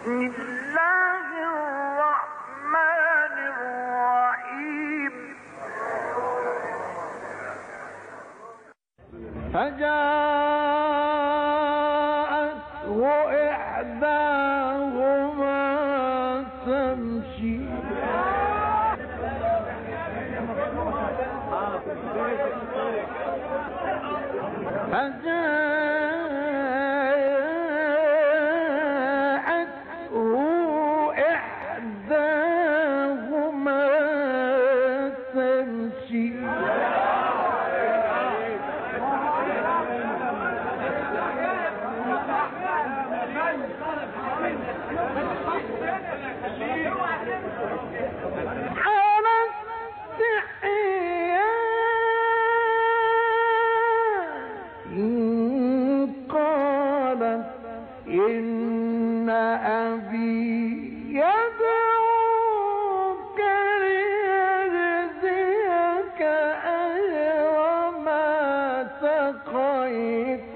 فجاءته إحداهما تمشي إن أبي يدعوك ليجزيك أجر ما سقيت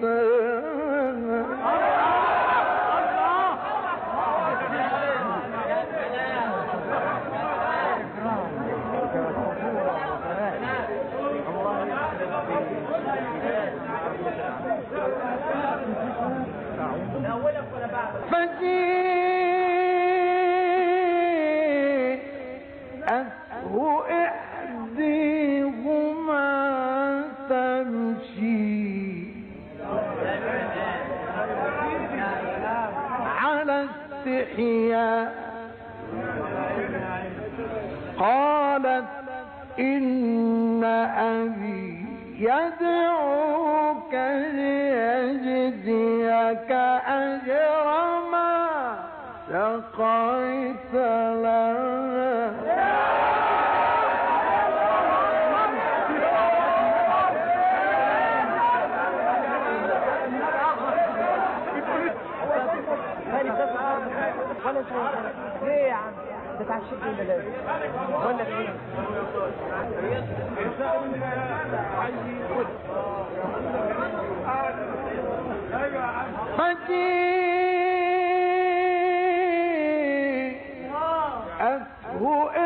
فجيءته إحداهما تمشي على استحياء قالت إن أبي يدعوك ليجزيك أجر ما سقيت لنا ليه يا عم تتعشق ولا لا ولا ايه فجيءته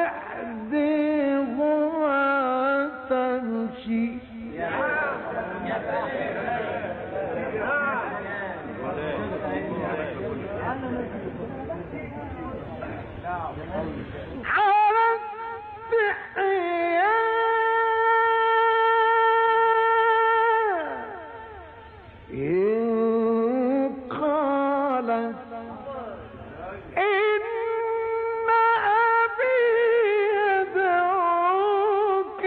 إحداهما تمشي على استحياء قالت إن أبي يدعوك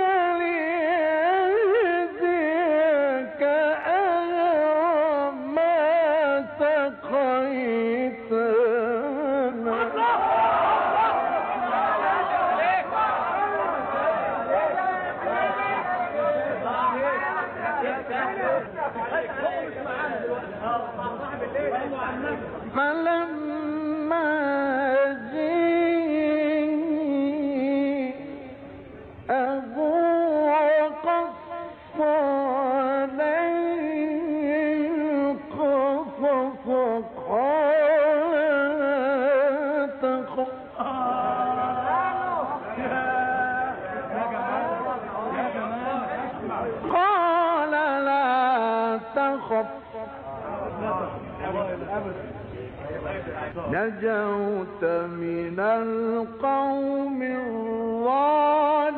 ليجزيك أجر ما سقيت فلما جاءه وقص عليه القصص قال لا تخف نجوت من القوم الظالمين